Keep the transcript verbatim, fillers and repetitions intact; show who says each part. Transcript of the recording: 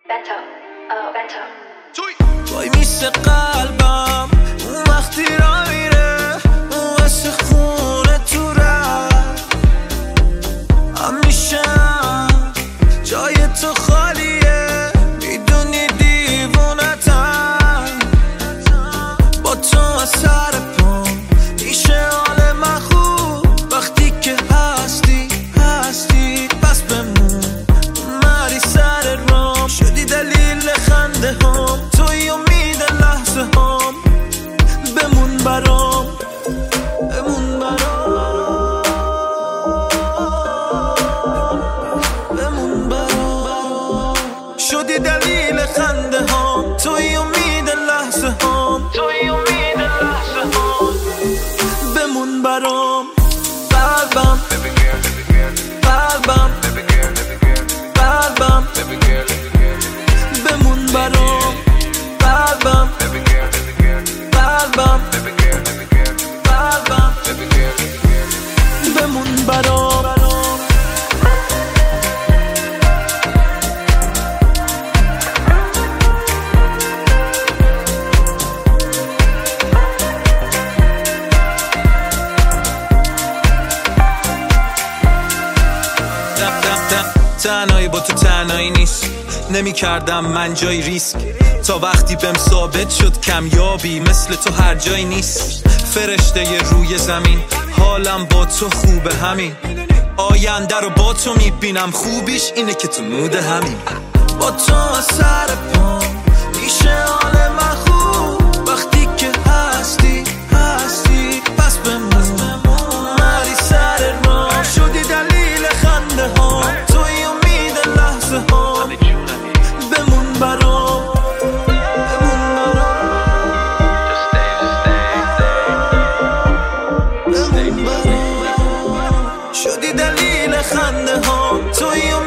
Speaker 1: بنتا آه بنتا
Speaker 2: وای میسه قلبم اون وقتی را میره اون واسه خونه تو رفت همیشه جای تو خالیه میدونی دیوونتم با تو از سر پام میشه حال من خوب وقتی که هستی هستی بس بمون مری سر رام شدی دلیل خنده هم توی امید لحظه هم بمون برام بمون برام بمون برام شدی دلیل خنده هم توی امید لحظه هم توی امید لحظه هم بمون برام قلبم قلبم قلبم بمون برام قلبم قلبم قلبم بمون برام تنهایی با تو تنهایی نیست نمی کردم من جای ریسک تا وقتی بهم ثابت شد کمیابی مثل تو هر جایی نیست فرشته ی روی زمین حالم با تو خوبه همین آینده رو با تو میبینم خوبیش اینه که تو مود همین با تو از سر پام میشه حال من خوب وقتی که هستی هستی پس بمون مری سر رام شدی دلیل خنده ها توی امید لحظه ها بمون برام بمون برام بمون برام شدی دلیل خنده ها توی